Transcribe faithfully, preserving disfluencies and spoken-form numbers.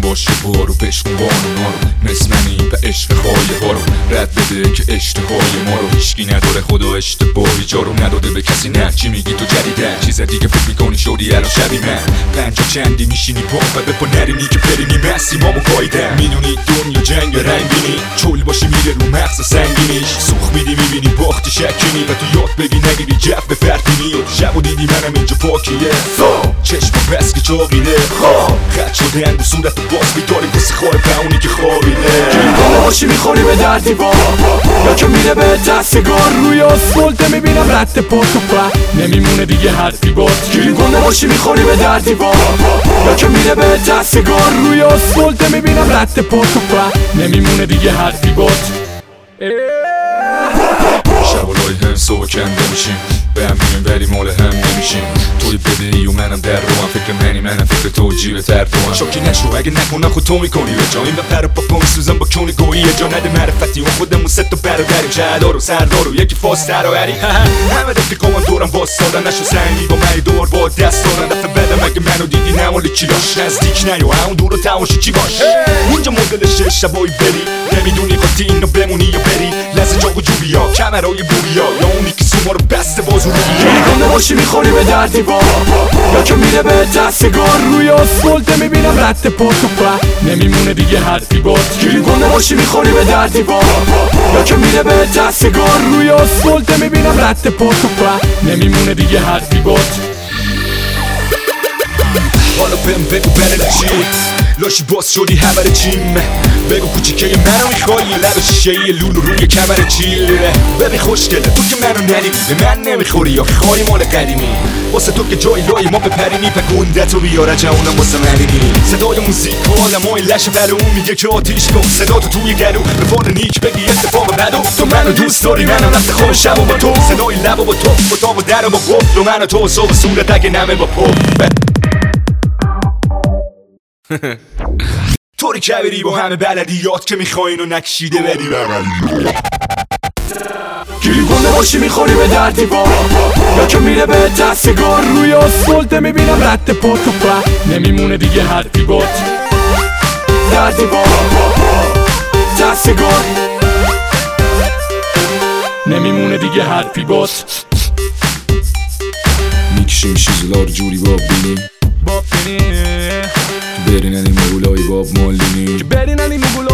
باشه برو بشکن بانونا رو مثل منی به عشق خواهی ها رو رد بده که اشتهای ما رو هیچکی نداره خدا اشتباهی جا رو نداده به کسی نه چی میگی تو جدیدن چیز دیگه فکر میکنی شدی الان شبی من پنجا چندی میشینی پا و به پا نرینی که برینی مسی ما مقایدن میدونی دنیا جنگ رنگینی چول باشی میره رو مغز سنگینیش سوخ میدی میبینی باختی شکینی و تو یاد بگی نگیری جف به فردینی و تو شب و دیدی منم اینجا پاکیه چشم بس که چاقیده خط شده اندو صورت تو باز میداری کسی خواه پاونی که خوابیده گیرگانه باشی میخوری به در دیوار یا که میره به دستگار روی آسفالته میبینم رد پا تو په نمیمونه دیگه حرفی باد گیرگانه باشی میخوری به در دیوار یا که میره به دستگار روی آسفالته میبینم رد پا تو په نمیمونه دیگه حرفی باد شبالای هم صبح کنده میشیم به هم میریم ولی مال هم نمیشیم توی بدهی و منم در رو هم فکر منی منم فکر تو جیب تر تو هم شاکی نشو اگه نکنم خود تو میکنی به جا این و پر پا پا میسوزم با کونی گویی جا نده معرفتی و خودمون ست و برادریم شهدار و سردار و یکی فاستر و هری همه رفیقامم دورم باستادن نشو سنگی با منی دور با دست دارن دفعه بدم اگه منو دیدی نمالی چی داشت نزدیک نیا همون دور و تماشی چی باش اینجا مدلشه شبایی بری نمیدونی خودتی اینو بمونی یا بری لحظه جاگو جوبیا کمرای بوریا یا اونی که سوما رو بسته بازو رو گیرگانه باشی میخوری به در دیوار یا که میره به دستگار روی آسفالته میبینم رد پا تو په نمیمونه دیگه حرفی باد گیرگانه باشی میخوری به در دیوار یا که میره به دستگار روی آسفالته میبینم رد پا تو په نمیمونه دیگه حرفی باد حالا بهم بگو بره چی لاشی باز شدی همه چیم بگو کوچیکه منو میخوایی لب شیشه لولو روی کمر چیل ببین خوشگله تو که منو ندیدی به من نمیخوری یا خواهی مال قدیمی واسه تو که جای لای ما بپرینی پا گندتو بیاره جوانم واسه منینی صدای موزیک و آدمای لشه برای اون میگه که آتیش کن صدا تو توی گلو به فال نیک بگی اتفاق بدو تو منو دوست داری منم رفته خواب شب و با تو صدای لب و با تو با تا و در و با گفت و منو تو صبح صورت اگه نمه با پف طوری که بری با همه بلدیات که میخواین و نکشیده بری بغلی گیرگانه باشی میخوری به در دیوار یا که میره به دستگار روی آسفالته میبینم رد پا تو په نمیمونه دیگه حرفی باد در دیوار دستگار نمیمونه دیگه حرفی باد میکشیم شیزلا رو جوری باب بینیم باب بینیم برینن این مغولای باب مالینی برینن این مغولای